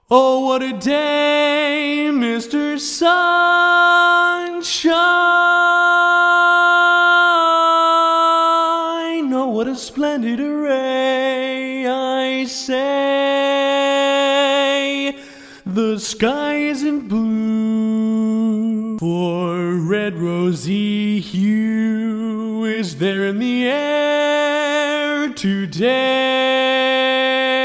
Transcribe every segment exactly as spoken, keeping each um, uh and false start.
Oh, what a day, Mister Sunshine. Oh, what a splendid array, I say. The sky isn't blue, for red rosy hue is there in the air today.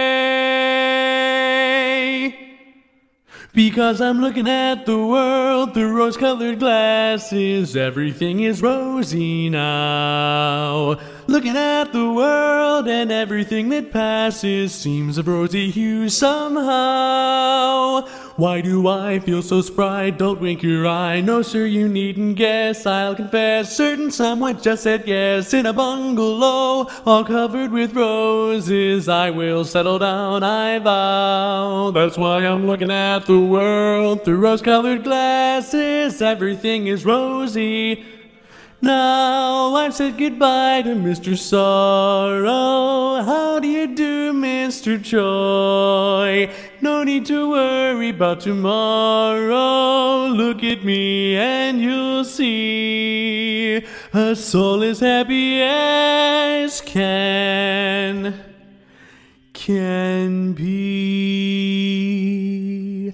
Because I'm looking at the world through rose-colored glasses, everything is rosy now. Looking at the world and everything that passes seems of rosy hue somehow. Why do I feel so spry? Don't wink your eye. No, sir, you needn't guess. I'll confess, certain someone just said yes. In a bungalow, all covered with roses, I will settle down, I vow. That's why I'm looking at the world through rose-colored glasses. Everything is rosy. Now I've said goodbye to Mister Sorrow. How do you do, Mister Joy? No need to worry about tomorrow. Look at me and you'll see a soul as happy as can, can be.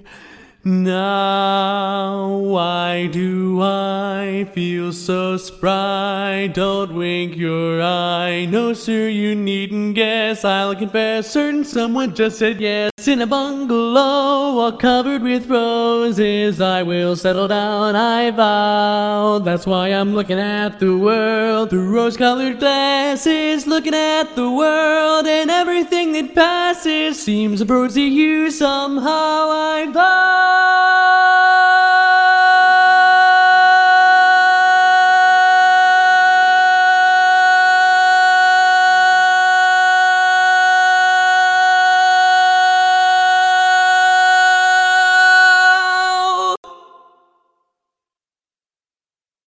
Now why do I feel so spry? Don't wink your eye. No, sir, you needn't guess. I'll confess, certain someone just said yes. In a bungalow all covered with roses, I will settle down, I vow. That's why I'm looking at the world through rose-colored glasses. Looking at the world and everything that passes seems of rosy hue somehow, I vow.